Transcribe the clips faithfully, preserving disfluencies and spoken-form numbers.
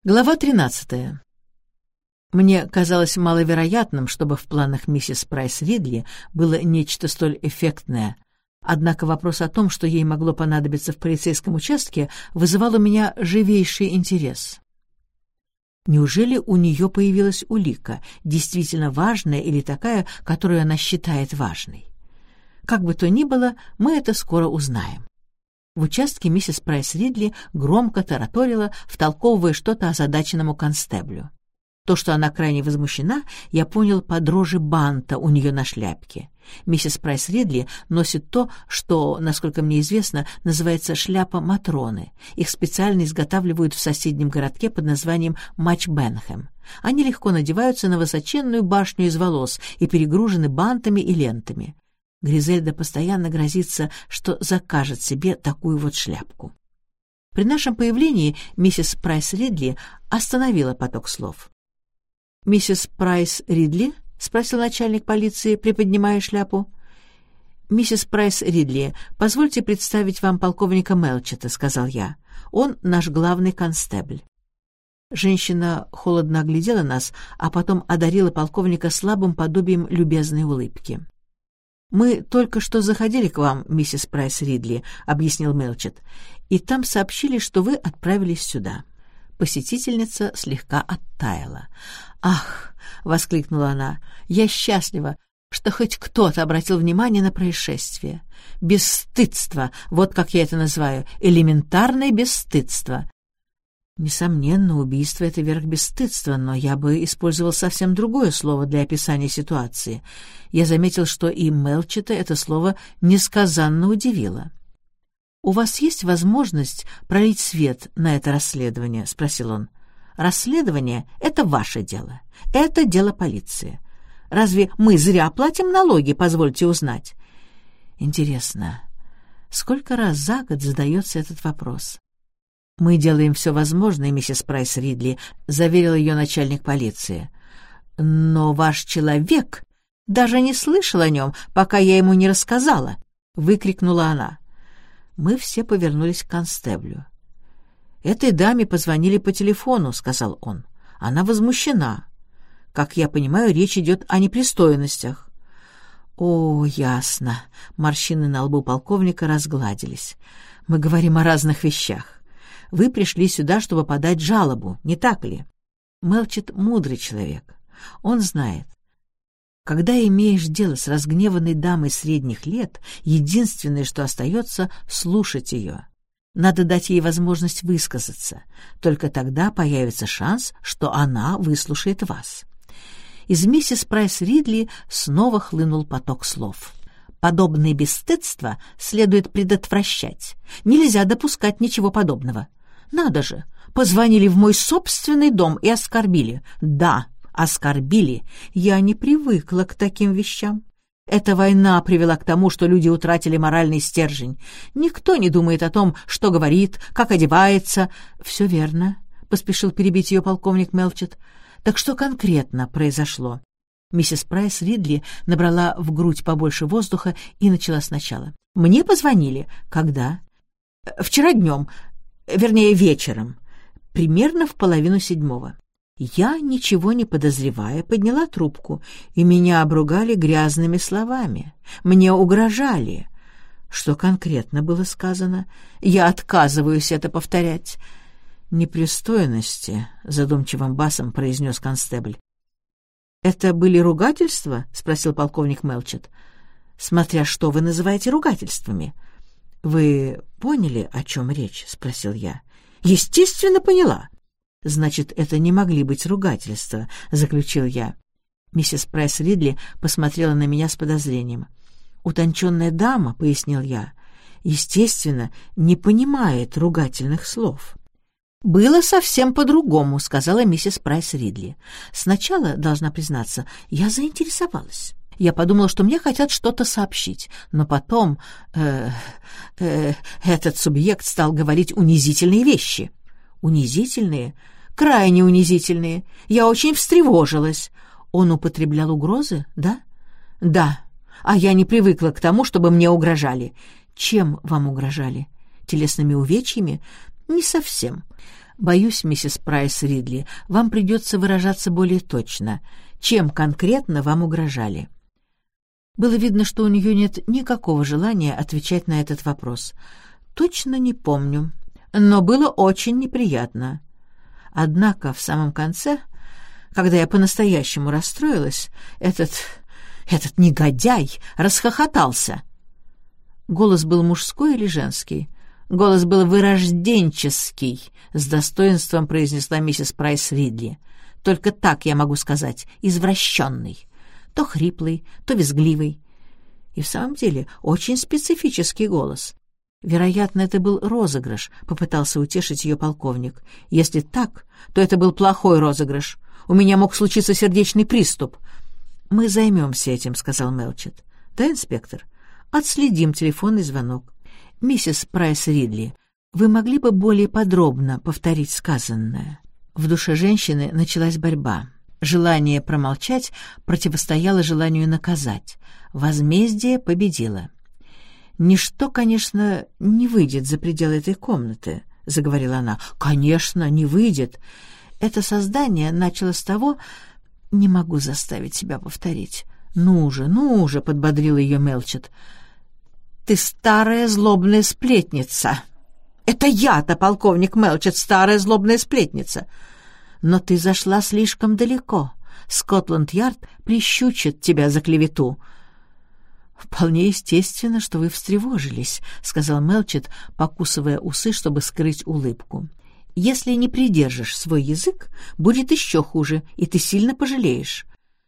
Глава тринадцатая. Мне казалось маловероятным, чтобы в планах миссис Прайс Ридли было нечто столь эффектное. Однако вопрос о том, что ей могло понадобиться в полицейском участке, вызывал у меня живейший интерес. Неужели у нее появилась улика, действительно важная или такая, которую она считает важной? Как бы то ни было, мы это скоро узнаем. В участке миссис Прайс Ридли громко тараторила, втолковывая что-то озадаченному констеблю. То, что она крайне возмущена, я понял по дрожи банта у нее на шляпке. Миссис Прайс Ридли носит то, что, насколько мне известно, называется шляпа Матроны. Их специально изготавливают в соседнем городке под названием Матч-Бенхэм. Они легко надеваются на высоченную башню из волос и перегружены бантами и лентами. Гризельда постоянно грозится, что закажет себе такую вот шляпку. При нашем появлении миссис Прайс Ридли остановила поток слов. «Миссис Прайс Ридли?» — спросил начальник полиции, приподнимая шляпу. «Миссис Прайс Ридли, позвольте представить вам полковника Мелчета», — сказал я. «Он наш главный констебль». Женщина холодно оглядела нас, а потом одарила полковника слабым подобием любезной улыбки. «Мы только что заходили к вам, миссис Прайс Ридли», — объяснил Мелчет, «и там сообщили, что вы отправились сюда». Посетительница слегка оттаяла. «Ах!» — воскликнула она. «Я счастлива, что хоть кто-то обратил внимание на происшествие. Бесстыдство, вот как я это называю, элементарное бесстыдство». Несомненно, убийство — это верх бесстыдства, но я бы использовал совсем другое слово для описания ситуации. Я заметил, что и Мелчета это слово несказанно удивило. «У вас есть возможность пролить свет на это расследование?» — спросил он. «Расследование — это ваше дело. Это дело полиции. Разве мы зря платим налоги, позвольте узнать?» Интересно, сколько раз за год задается этот вопрос? «Мы делаем все возможное, миссис Прайс Ридли», — заверил ее начальник полиции. «Но ваш человек даже не слышал о нем, пока я ему не рассказала», — выкрикнула она. Мы все повернулись к констеблю. «Этой даме позвонили по телефону», — сказал он. «Она возмущена. Как я понимаю, речь идет о непристойностях». «О, ясно». Морщины на лбу полковника разгладились. «Мы говорим о разных вещах. Вы пришли сюда, чтобы подать жалобу, не так ли?» Мелчет мудрый человек. Он знает. Когда имеешь дело с разгневанной дамой средних лет, единственное, что остается, — слушать ее. Надо дать ей возможность высказаться. Только тогда появится шанс, что она выслушает вас. Из миссис Прайс Ридли снова хлынул поток слов. Подобные бесстыдства следует предотвращать. Нельзя допускать ничего подобного. Надо же, позвонили в мой собственный дом и оскорбили. Да, оскорбили. Я не привыкла к таким вещам. Эта война привела к тому, что люди утратили моральный стержень. Никто не думает о том, что говорит, как одевается. Все верно, — поспешил перебить ее полковник Мелчет. Так что конкретно произошло? Миссис Прайс Ридли набрала в грудь побольше воздуха и начала сначала. Мне позвонили. Когда? Вчера днем. Вернее, вечером. Примерно в половину седьмого. Я, ничего не подозревая, подняла трубку, и меня обругали грязными словами. Мне угрожали. Что конкретно было сказано? Я отказываюсь это повторять. «Непристойности», — задумчивым басом произнес констебль. «Это были ругательства?» — спросил полковник Мелчет. «Смотря что вы называете ругательствами». «Вы поняли, о чем речь?» — спросил я. «Естественно, поняла». «Значит, это не могли быть ругательства», — заключил я. Миссис Прайс Ридли посмотрела на меня с подозрением. «Утонченная дама», — пояснил я, — «естественно, не понимает ругательных слов». «Было совсем по-другому», — сказала миссис Прайс Ридли. «Сначала, должна признаться, я заинтересовалась. Я подумала, что мне хотят что-то сообщить, но потом э, э, этот субъект стал говорить унизительные вещи». «Унизительные? Крайне унизительные. Я очень встревожилась». «Он употреблял угрозы, да?» «Да. А я не привыкла к тому, чтобы мне угрожали». «Чем вам угрожали? Телесными увечьями?» «Не совсем. «Боюсь, миссис Прайс Ридли, вам придется выражаться более точно. Чем конкретно вам угрожали?» Было видно, что у нее нет никакого желания отвечать на этот вопрос. «Точно не помню, но было очень неприятно. Однако в самом конце, когда я по-настоящему расстроилась, этот... этот негодяй расхохотался». Голос был мужской или женский? Голос был вырожденческий, с достоинством произнесла миссис Прайс Ридли. Только так я могу сказать, извращенный. То хриплый, то визгливый. И в самом деле очень специфический голос. Вероятно, это был розыгрыш, попытался утешить ее полковник. Если так, то это был плохой розыгрыш. У меня мог случиться сердечный приступ. «Мы займемся этим», — сказал Мелчет. «Да, инспектор? Отследим телефонный звонок. Миссис Прайс Ридли, вы могли бы более подробно повторить сказанное?» В душе женщины началась борьба. Желание промолчать противостояло желанию наказать. Возмездие победило. «Ничто, конечно, не выйдет за пределы этой комнаты», — заговорила она. «Конечно, не выйдет. Это создание начало с того... Не могу заставить себя повторить. Ну же, ну же», — подбодрил ее Мелчет. «Ты старая злобная сплетница». «Это я-то, полковник Мелчет, старая злобная сплетница». «Но ты зашла слишком далеко. Скотланд-Ярд прищучит тебя за клевету». «Вполне естественно, что вы встревожились», — сказал Мелчет, покусывая усы, чтобы скрыть улыбку. «Если не придержишь свой язык, будет еще хуже, и ты сильно пожалеешь».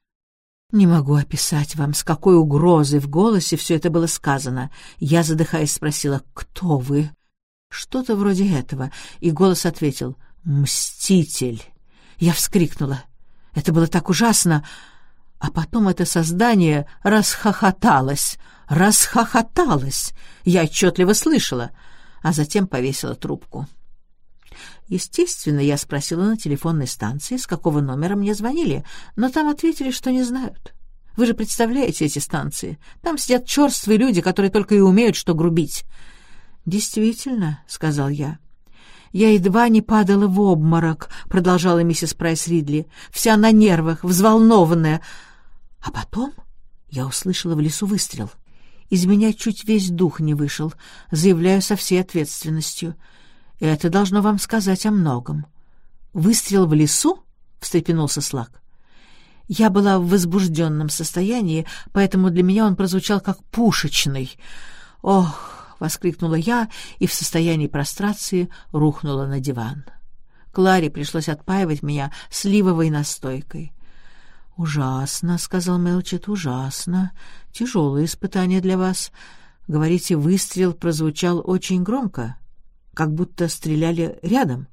Не могу описать вам, с какой угрозой в голосе все это было сказано. Я, задыхаясь, спросила: «Кто вы?» Что-то вроде этого, и голос ответил: «Мститель». Я вскрикнула. Это было так ужасно. А потом это создание расхохоталось, расхохоталось. Я отчетливо слышала, а затем повесила трубку. Естественно, я спросила на телефонной станции, с какого номера мне звонили, но там ответили, что не знают. Вы же представляете эти станции? Там сидят черствые люди, которые только и умеют что грубить. «Действительно», — сказал я. «Я едва не падала в обморок», — продолжала миссис Прайс Ридли, «вся на нервах, взволнованная. А потом я услышала в лесу выстрел. Из меня чуть весь дух не вышел, заявляю со всей ответственностью. Это должно вам сказать о многом». «Выстрел в лесу?» — встрепенулся Слак. Я была в возбужденном состоянии, поэтому для меня он прозвучал как пушечный. «Ох!» — воскликнула я и в состоянии прострации рухнула на диван. Кларе пришлось отпаивать меня сливовой настойкой. «Ужасно», — сказал Мелчет, — «ужасно. Тяжелое испытание для вас. Говорите, выстрел прозвучал очень громко, как будто стреляли рядом».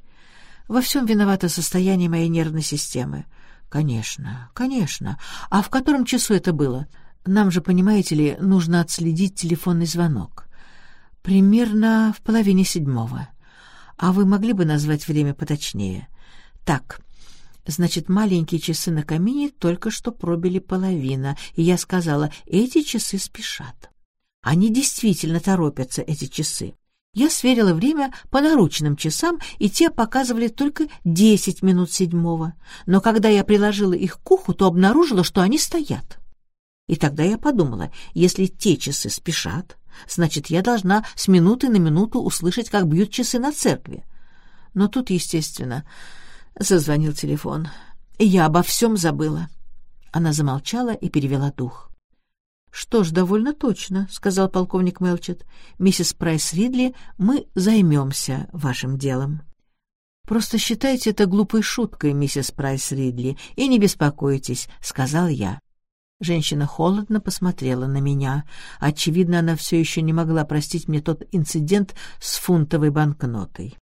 «Во всем виновато состояние моей нервной системы». «Конечно, конечно. А в котором часу это было? Нам же, понимаете ли, нужно отследить телефонный звонок». «Примерно в половине седьмого. А вы могли бы назвать время поточнее?» «Так, значит, маленькие часы на камине только что пробили половина, и я сказала, эти часы спешат. Они действительно торопятся, эти часы. Я сверила время по наручным часам, и те показывали только десять минут седьмого. Но когда я приложила их к уху, то обнаружила, что они стоят. И тогда я подумала, если те часы спешат, значит, я должна с минуты на минуту услышать, как бьют часы на церкви. Но тут, естественно, зазвонил телефон, и я обо всем забыла». Она замолчала и перевела дух. «Что ж, довольно точно», — сказал полковник Мелчет. «Миссис Прайс Ридли, мы займемся вашим делом». «Просто считайте это глупой шуткой, миссис Прайс Ридли, и не беспокойтесь», — сказал я. Женщина холодно посмотрела на меня. Очевидно, она все еще не могла простить мне тот инцидент с фунтовой банкнотой.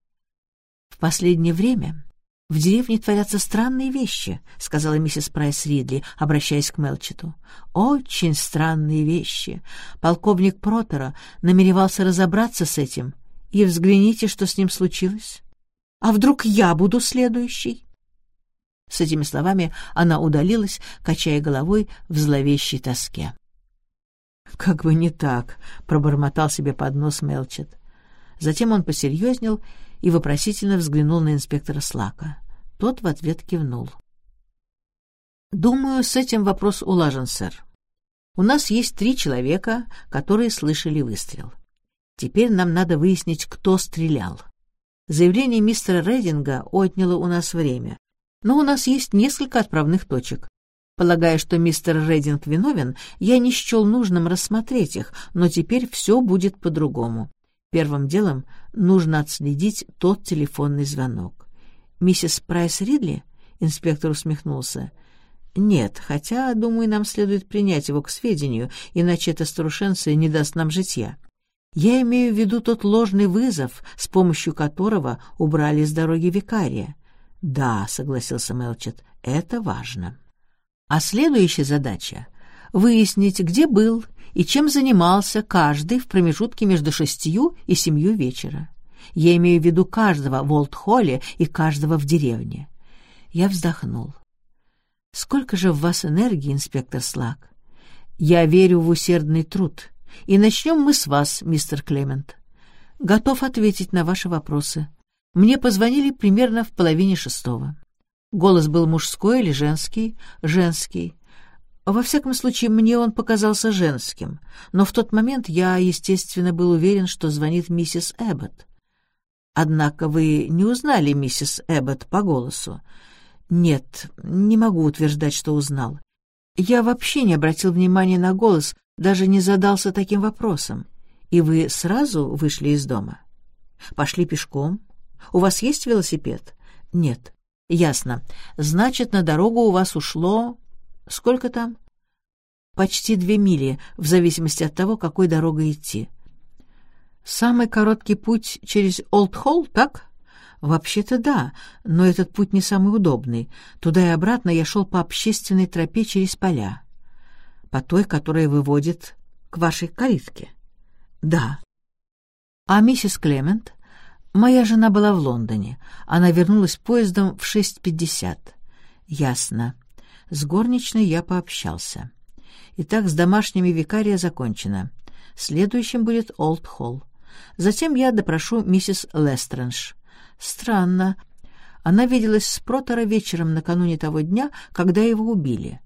«В последнее время в деревне творятся странные вещи», — сказала миссис Прайс Ридли, обращаясь к Мелчету. «Очень странные вещи. Полковник Протера намеревался разобраться с этим. И взгляните, что с ним случилось. А вдруг я буду следующей?» С этими словами она удалилась, качая головой в зловещей тоске. «Как бы не так», — пробормотал себе под нос Мелчет. Затем он посерьезнел и вопросительно взглянул на инспектора Слака. Тот в ответ кивнул. «Думаю, с этим вопрос улажен, сэр. У нас есть три человека, которые слышали выстрел. Теперь нам надо выяснить, кто стрелял. Заявление мистера Рединга отняло у нас время, но у нас есть несколько отправных точек. Полагая, что мистер Рединг виновен, я не счел нужным рассмотреть их, но теперь все будет по-другому. Первым делом нужно отследить тот телефонный звонок. «Миссис Прайс Ридли?» — инспектор усмехнулся. «Нет, хотя, думаю, нам следует принять его к сведению, иначе эта старушенция не даст нам житья. Я имею в виду тот ложный вызов, с помощью которого убрали с дороги викария». «Да», — согласился Мелчет, — «это важно». А следующая задача — выяснить, где был и чем занимался каждый в промежутке между шестью и семью вечера. Я имею в виду каждого в Олд-Холле и каждого в деревне. Я вздохнул. «Сколько же в вас энергии, инспектор Слак? Я верю в усердный труд. И начнем мы с вас, мистер Клемент. Готов ответить на ваши вопросы. Мне позвонили примерно в половине шестого. Голос был мужской или женский? Женский. Во всяком случае, мне он показался женским, но в тот момент я, естественно, был уверен, что звонит миссис Эбботт. Однако вы не узнали миссис Эбботт по голосу? Нет, не могу утверждать, что узнал. Я вообще не обратил внимания на голос, даже не задался таким вопросом. И вы сразу вышли из дома? Пошли пешком? У вас есть велосипед? Нет. Ясно. Значит, на дорогу у вас ушло... Сколько там? Почти две мили, в зависимости от того, какой дорогой идти. Самый короткий путь через Олд-Холл, так? Вообще-то да, но этот путь не самый удобный. Туда и обратно я шел по общественной тропе через поля. По той, которая выводит к вашей калитке. Да. А миссис Клемент? Моя жена была в Лондоне. Она вернулась поездом в шесть пятьдесят. Ясно. С горничной я пообщался. Итак, с домашними викария закончено. Следующим будет Олд-Холл. Затем я допрошу миссис Лестрендж. Странно. Она виделась с Протера вечером накануне того дня, когда его убили.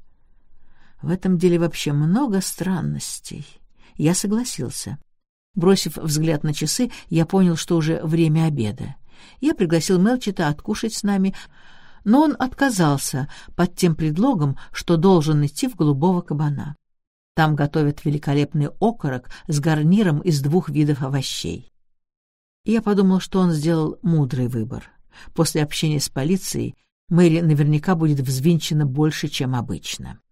В этом деле вообще много странностей. Я согласился. Бросив взгляд на часы, я понял, что уже время обеда. Я пригласил Мелчета откушать с нами, но он отказался под тем предлогом, что должен идти в Голубого кабана. Там готовят великолепный окорок с гарниром из двух видов овощей. Я подумал, что он сделал мудрый выбор. После общения с полицией Мэри наверняка будет взвинчена больше, чем обычно.